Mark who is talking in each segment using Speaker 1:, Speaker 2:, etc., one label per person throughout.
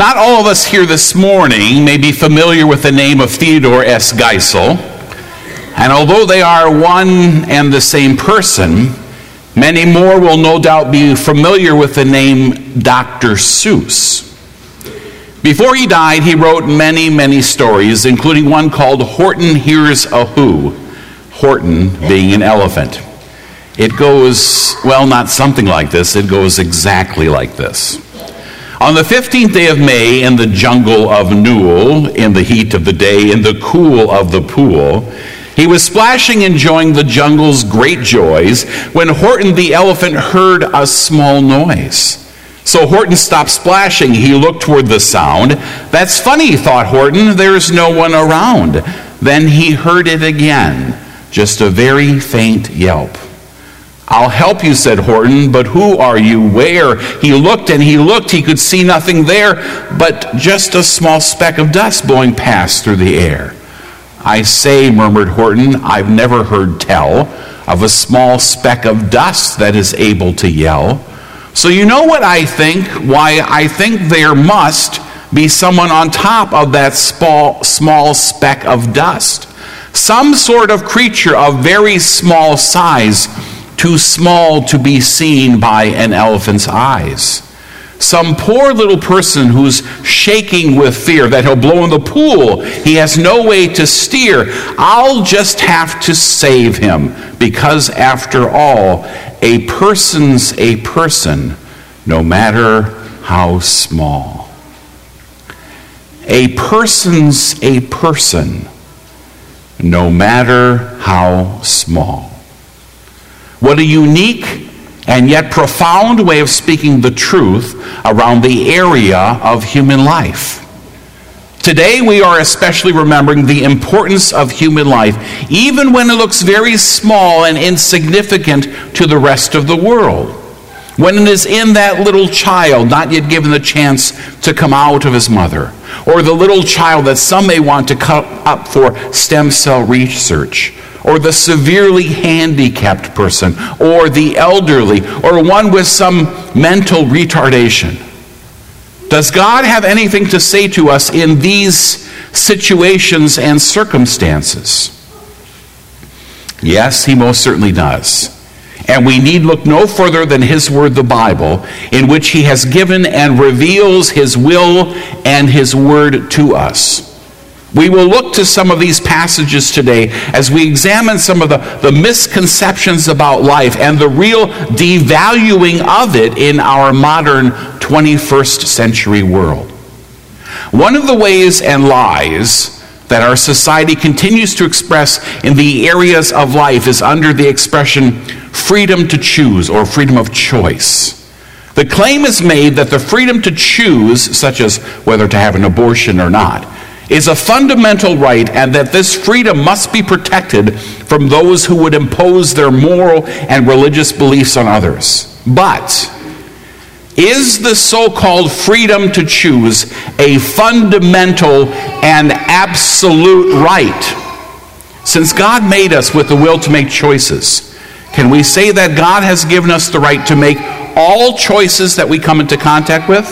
Speaker 1: Not all of us here this morning may be familiar with the name of Theodore S. Geisel, and although they are one and the same person, many more will no doubt be familiar with the name Dr. Seuss. Before he died, he wrote many stories, including one called Horton Hears a Who, Horton being an elephant. It goes, well, not something like this, it goes exactly like this. On the 15th day of May, in the jungle of Newell, in the heat of the day, in the cool of the pool, he was splashing, enjoying the jungle's great joys, when Horton the elephant heard a small noise. So Horton stopped splashing. He looked toward the sound. That's funny, thought Horton. There's no one around. Then he heard it again, just a very faint yelp. I'll help you, said Horton, but who are you? Where? He looked and he looked. He could see nothing there, but just a small speck of dust blowing past through the air. I say, murmured Horton, I've never heard tell of a small speck of dust that is able to yell. So you know what I think? Why, I think there must be someone on top of that small speck of dust. Some sort of creature of very small size, too small to be seen by an elephant's eyes. Some poor little person who's shaking with fear that he'll blow in the pool. He has no way to steer. I'll just have to save him, because after all, a person's a person, no matter how small. A person's a person, no matter how small. What a unique and yet profound way of speaking the truth around the area of human life. Today we are especially remembering the importance of human life, even when it looks very small and insignificant to the rest of the world. When it is in that little child not yet given the chance to come out of his mother, or the little child that some may want to cut up for stem cell research, or the severely handicapped person, or the elderly, or one with some mental retardation. Does God have anything to say to us in these situations and circumstances? Yes, he most certainly does. And we need look no further than his word, the Bible, in which he has given and reveals his will and his word to us. We will look to some of these passages today as we examine some of the misconceptions about life and the real devaluing of it in our modern 21st century world. One of the ways and lies that our society continues to express in the areas of life is under the expression freedom to choose, or freedom of choice. The claim is made that the freedom to choose, such as whether to have an abortion or not, is a fundamental right, and that this freedom must be protected from those who would impose their moral and religious beliefs on others. But is the so-called freedom to choose a fundamental and absolute right? Since God made us with the will to make choices, can we say that God has given us the right to make all choices that we come into contact with?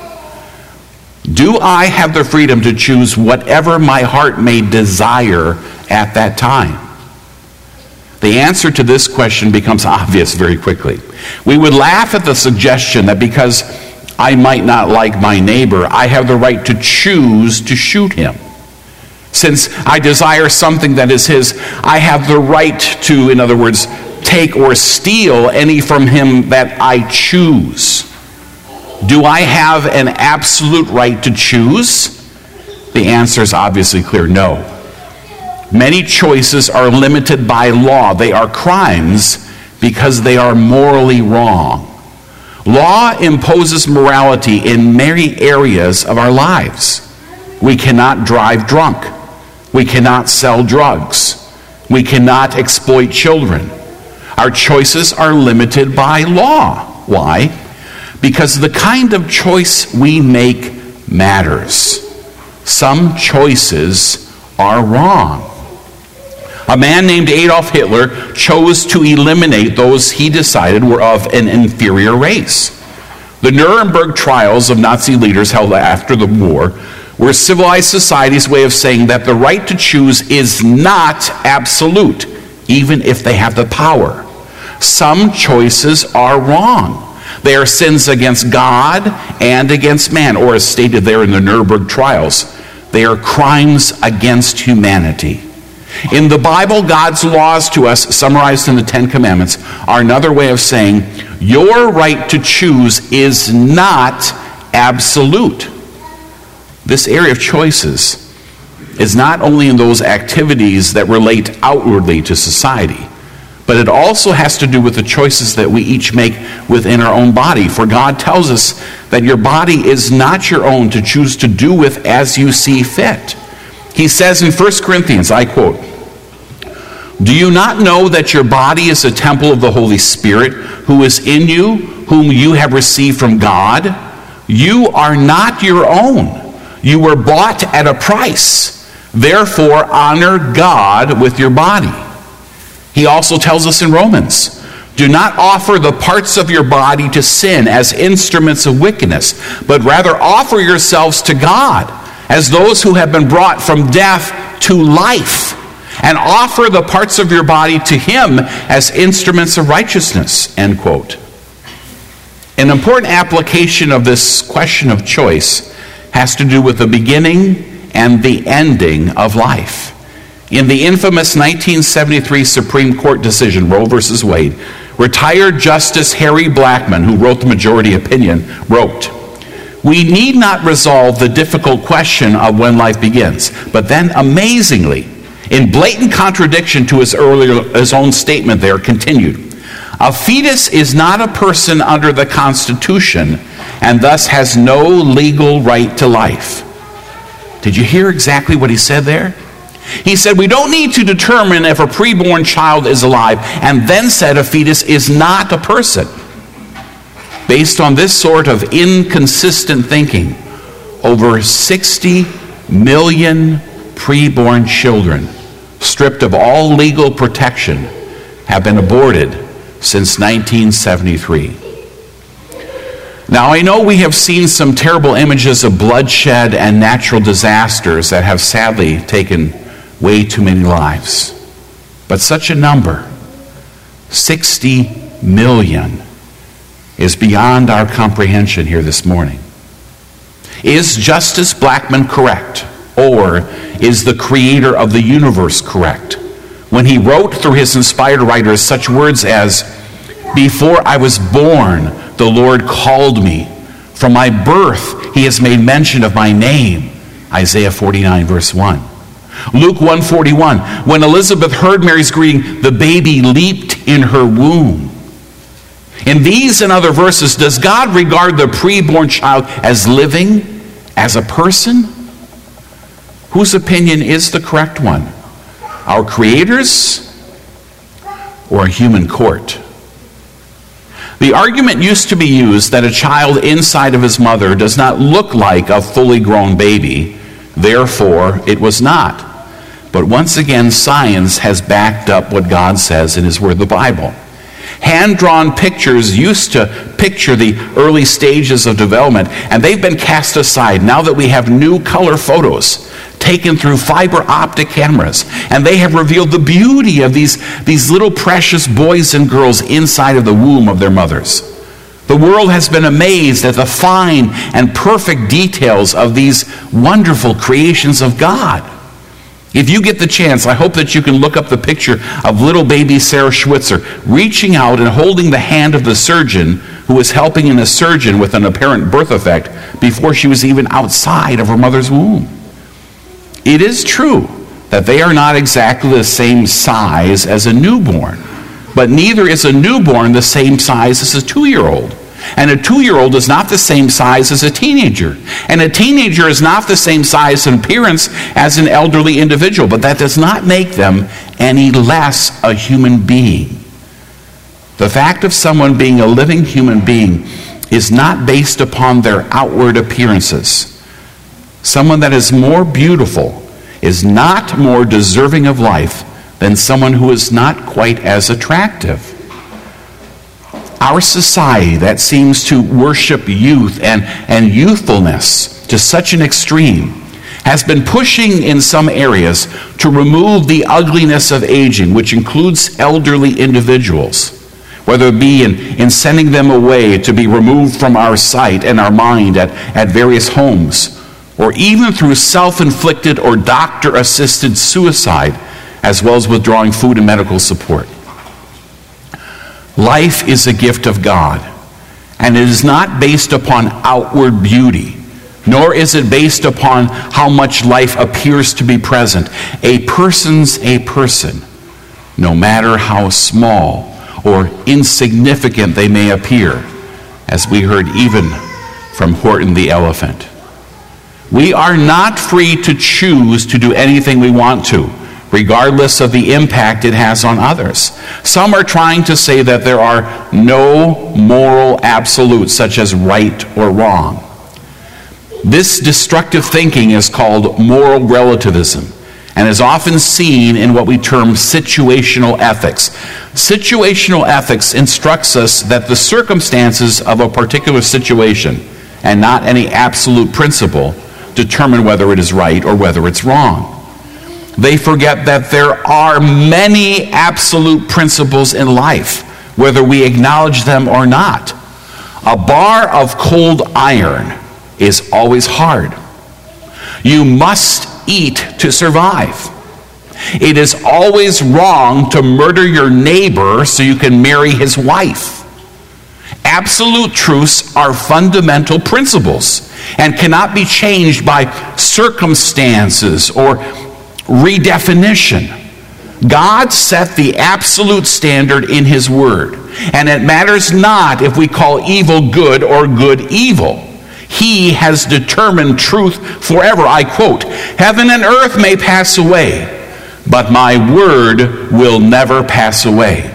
Speaker 1: Do I have the freedom to choose whatever my heart may desire at that time? The answer to this question becomes obvious very quickly. We would laugh at the suggestion that because I might not like my neighbor, I have the right to choose to shoot him. Since I desire something that is his, I have the right to, in other words, take or steal any from him that I choose. Do I have an absolute right to choose? The answer is obviously clear, no. Many choices are limited by law. They are crimes because they are morally wrong. Law imposes morality in many areas of our lives. We cannot drive drunk. We cannot sell drugs. We cannot exploit children. Our choices are limited by law. Why? Because the kind of choice we make matters. Some choices are wrong. A man named Adolf Hitler chose to eliminate those he decided were of an inferior race. The Nuremberg trials of Nazi leaders held after the war were civilized society's way of saying that the right to choose is not absolute, even if they have the power. Some choices are wrong. They are sins against God and against man, or as stated there in the Nuremberg trials, they are crimes against humanity. In the Bible, God's laws to us, summarized in the Ten Commandments, are another way of saying your right to choose is not absolute. This area of choices is not only in those activities that relate outwardly to society, but it also has to do with the choices that we each make within our own body. For God tells us that your body is not your own to choose to do with as you see fit. He says in 1 Corinthians, I quote, "Do you not know that your body is a temple of the Holy Spirit who is in you, whom you have received from God? You are not your own. You were bought at a price. Therefore, honor God with your body." He also tells us in Romans, "Do not offer the parts of your body to sin as instruments of wickedness, but rather offer yourselves to God as those who have been brought from death to life, and offer the parts of your body to Him as instruments of righteousness." End quote. An important application of this question of choice has to do with the beginning and the ending of life. In the infamous 1973 Supreme Court decision, Roe v. Wade, retired Justice Harry Blackmun, who wrote the majority opinion, wrote, "We need not resolve the difficult question of when life begins." But then, amazingly, in blatant contradiction to his own statement there, continued, "A fetus is not a person under the Constitution and thus has no legal right to life." Did you hear exactly what he said there? He said, we don't need to determine if a preborn child is alive, and then said a fetus is not a person. Based on this sort of inconsistent thinking, over 60 million preborn children, stripped of all legal protection, have been aborted since 1973. Now, I know we have seen some terrible images of bloodshed and natural disasters that have sadly taken way too many lives. But such a number, 60 million, is beyond our comprehension here this morning. Is Justice Blackmun correct? Or is the creator of the universe correct when he wrote through his inspired writers such words as, "Before I was born, the Lord called me. From my birth, he has made mention of my name." Isaiah 49, verse 1. Luke 1:41, when Elizabeth heard Mary's greeting, the baby leaped in her womb. In these and other verses, does God regard the preborn child as living, as a person? Whose opinion is the correct one? Our Creator's or a human court? The argument used to be used that a child inside of his mother does not look like a fully grown baby, therefore it was not. But once again, science has backed up what God says in His Word, the Bible. Hand-drawn pictures used to picture the early stages of development, and they've been cast aside now that we have new color photos taken through fiber optic cameras, and they have revealed the beauty of these little precious boys and girls inside of the womb of their mothers. The world has been amazed at the fine and perfect details of these wonderful creations of God. If you get the chance, I hope that you can look up the picture of little baby Sarah Schwitzer reaching out and holding the hand of the surgeon who was helping a surgeon with an apparent birth defect before she was even outside of her mother's womb. It is true that they are not exactly the same size as a newborn, but neither is a newborn the same size as a 2-year-old. And a 2-year-old is not the same size as a teenager. And a teenager is not the same size in appearance as an elderly individual, but that does not make them any less a human being. The fact of someone being a living human being is not based upon their outward appearances. Someone that is more beautiful is not more deserving of life than someone who is not quite as attractive. our society that seems to worship youth and youthfulness to such an extreme has been pushing in some areas to remove the ugliness of aging, which includes elderly individuals, whether it be in sending them away to be removed from our sight and our mind at various homes, or even through self-inflicted or doctor-assisted suicide, as well as withdrawing food and medical support. Life is a gift of God, and it is not based upon outward beauty, nor is it based upon how much life appears to be present. A person's a person, no matter how small or insignificant they may appear, as we heard even from Horton the elephant. We are not free to choose to do anything we want to, regardless of the impact it has on others. Some are trying to say that there are no moral absolutes, such as right or wrong. This destructive thinking is called moral relativism and is often seen in what we term situational ethics. Situational ethics instructs us that the circumstances of a particular situation, and not any absolute principle, determine whether it is right or whether it's wrong. They forget that there are many absolute principles in life, whether we acknowledge them or not. A bar of cold iron is always hard. You must eat to survive. It is always wrong to murder your neighbor so you can marry his wife. Absolute truths are fundamental principles and cannot be changed by circumstances or redefinition. God set the absolute standard in His Word, and it matters not if we call evil good or good evil. He has determined truth forever. I quote, "Heaven and earth may pass away, but my word will never pass away."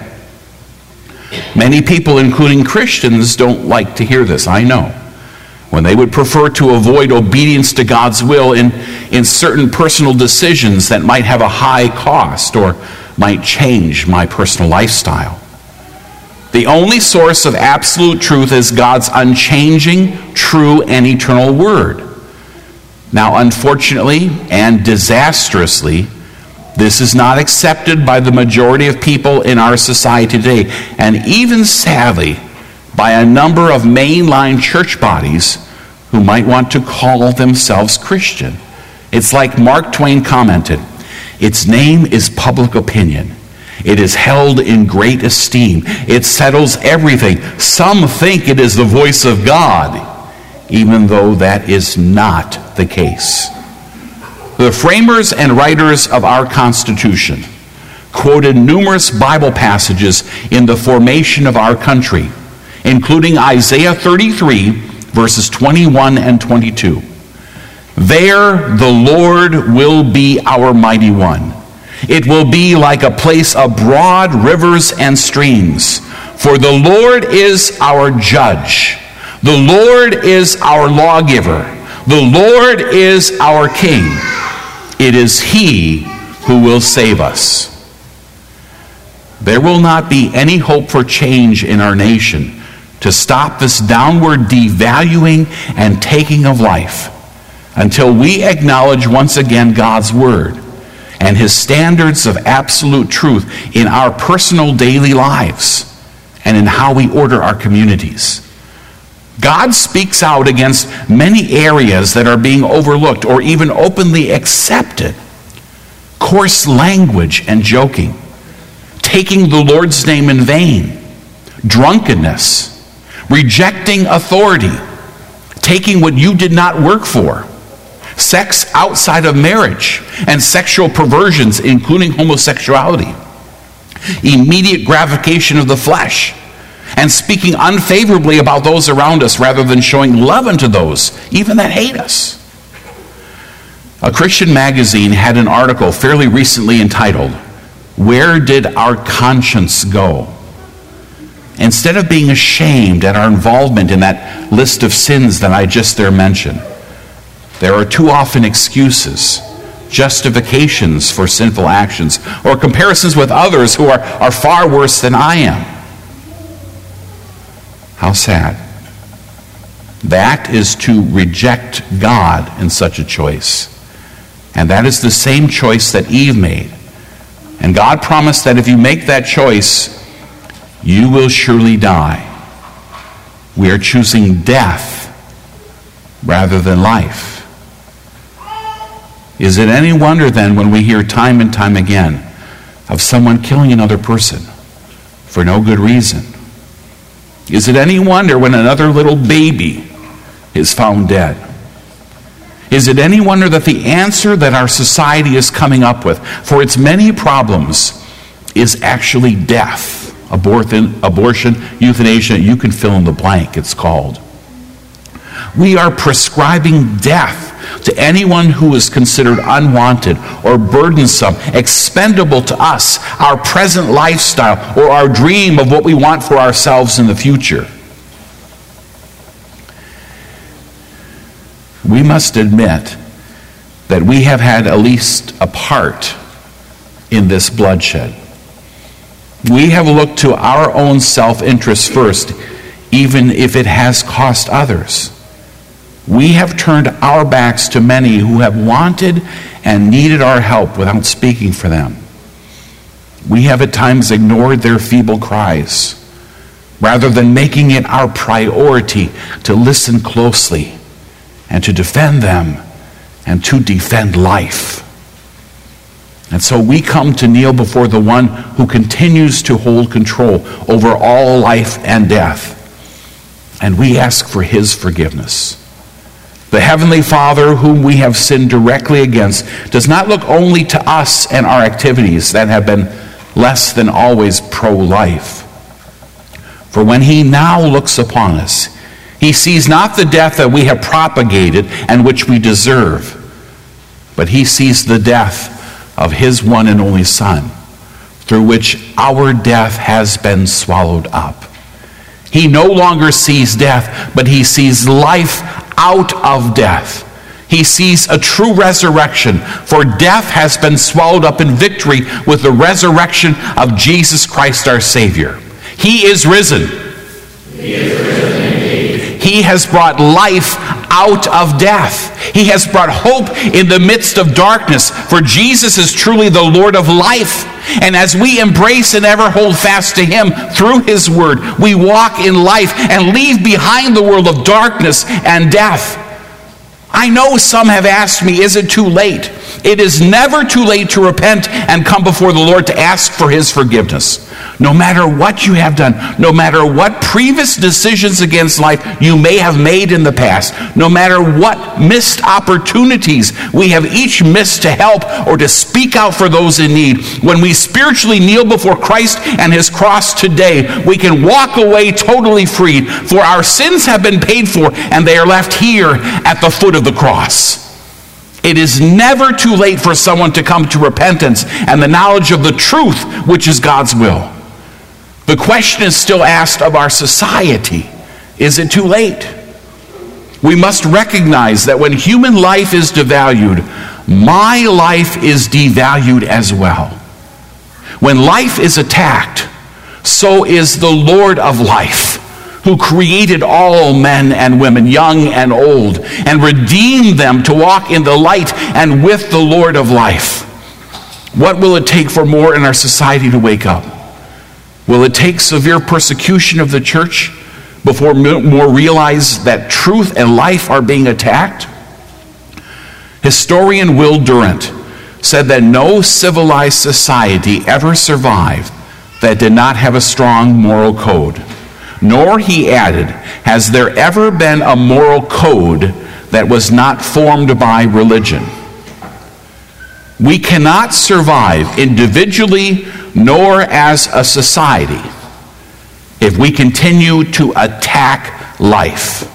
Speaker 1: Many people, including Christians, don't like to hear this, I know, when they would prefer to avoid obedience to God's will in certain personal decisions that might have a high cost or might change my personal lifestyle. The only source of absolute truth is God's unchanging, true, and eternal Word. Now, unfortunately and disastrously, this is not accepted by the majority of people in our society today, and even sadly, by a number of mainline church bodies who might want to call themselves Christian. It's like Mark Twain commented, "Its name is public opinion. It is held in great esteem. It settles everything. Some think it is the voice of God, even though that is not the case." The framers and writers of our Constitution quoted numerous Bible passages in the formation of our country, including Isaiah 33, verses 21 and 22. "There the Lord will be our mighty one. It will be like a place of broad rivers and streams. For the Lord is our judge. The Lord is our lawgiver. The Lord is our king. It is He who will save us." There will not be any hope for change in our nation to stop this downward devaluing and taking of life until we acknowledge once again God's Word and His standards of absolute truth in our personal daily lives and in how we order our communities. God speaks out against many areas that are being overlooked or even openly accepted. Coarse language and joking, taking the Lord's name in vain, drunkenness, rejecting authority, taking what you did not work for, sex outside of marriage, and sexual perversions, including homosexuality, immediate gratification of the flesh, and speaking unfavorably about those around us rather than showing love unto those, even that hate us. A Christian magazine had an article fairly recently entitled, "Where Did Our Conscience Go?" Instead of being ashamed at our involvement in that list of sins that I just there mentioned, there are too often excuses, justifications for sinful actions, or comparisons with others who are far worse than I am. How sad. That is to reject God in such a choice. And that is the same choice that Eve made. And God promised that if you make that choice, you will surely die. We are choosing death rather than life. Is it any wonder then when we hear time and time again of someone killing another person for no good reason? Is it any wonder when another little baby is found dead? Is it any wonder that the answer that our society is coming up with for its many problems is actually death? Abortion, euthanasia, you can fill in the blank, it's called. We are prescribing death to anyone who is considered unwanted or burdensome, expendable to us, our present lifestyle, or our dream of what we want for ourselves in the future. We must admit that we have had at least a part in this bloodshed. We have looked to our own self-interest first, even if it has cost others. We have turned our backs to many who have wanted and needed our help without speaking for them. We have at times ignored their feeble cries, rather than making it our priority to listen closely and to defend them and to defend life. And so we come to kneel before the one who continues to hold control over all life and death. And we ask for his forgiveness. The Heavenly Father, whom we have sinned directly against, does not look only to us and our activities that have been less than always pro-life. For when he now looks upon us, he sees not the death that we have propagated and which we deserve, but he sees the death of his one and only Son, through which our death has been swallowed up. He no longer sees death, but he sees life out of death. He sees a true resurrection, for death has been swallowed up in victory with the resurrection of Jesus Christ our Savior. He is risen.
Speaker 2: He is risen indeed.
Speaker 1: He has brought life out of death. He has brought hope in the midst of darkness, for Jesus is truly the Lord of life. And as we embrace and ever hold fast to him through his word, we walk in life and leave behind the world of darkness and death. I know some have asked me, is it too late? It is never too late to repent and come before the Lord to ask for his forgiveness. No matter what you have done, no matter what previous decisions against life you may have made in the past, no matter what missed opportunities we have each missed to help or to speak out for those in need, when we spiritually kneel before Christ and his cross today, we can walk away totally freed, for our sins have been paid for and they are left here at the foot of the cross. It is never too late for someone to come to repentance and the knowledge of the truth, which is God's will. The question is still asked of our society. Is it too late? We must recognize that when human life is devalued, my life is devalued as well. When life is attacked, so is the Lord of life, who created all men and women, young and old, and redeemed them to walk in the light and with the Lord of life. What will it take for more in our society to wake up? Will it take severe persecution of the church before more realize that truth and life are being attacked? Historian Will Durant said that no civilized society ever survived that did not have a strong moral code. Nor, he added, has there ever been a moral code that was not formed by religion. We cannot survive individually nor as a society if we continue to attack life.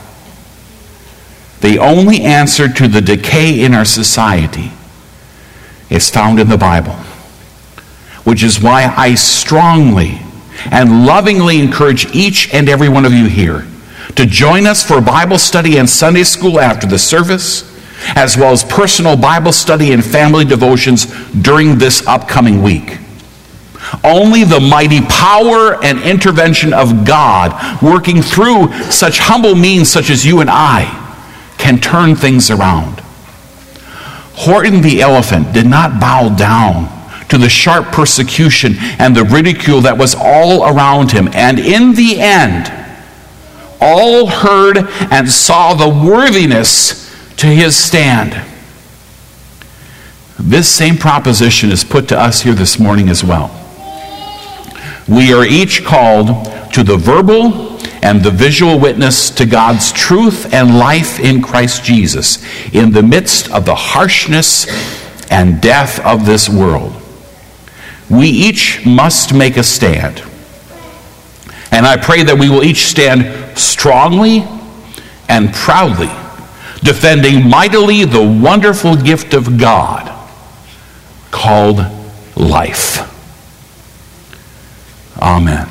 Speaker 1: The only answer to the decay in our society is found in the Bible, which is why I strongly and lovingly encourage each and every one of you here to join us for Bible study and Sunday school after the service, as well as personal Bible study and family devotions during this upcoming week. Only the mighty power and intervention of God, working through such humble means such as you and I, can turn things around. Horton the elephant did not bow down to the sharp persecution and the ridicule that was all around him. And in the end, all heard and saw the worthiness to his stand. This same proposition is put to us here this morning as well. We are each called to the verbal and the visual witness to God's truth and life in Christ Jesus in the midst of the harshness and death of this world. We each must make a stand. And I pray that we will each stand strongly and proudly, defending mightily the wonderful gift of God called life. Amen.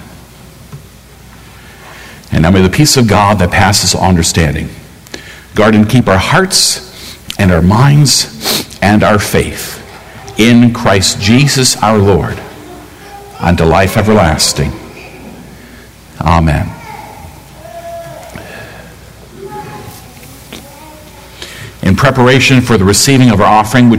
Speaker 1: And now may the peace of God that passes all understanding guard and keep our hearts and our minds and our faith in Christ Jesus our Lord unto life everlasting. Amen. In preparation for the receiving of our offering,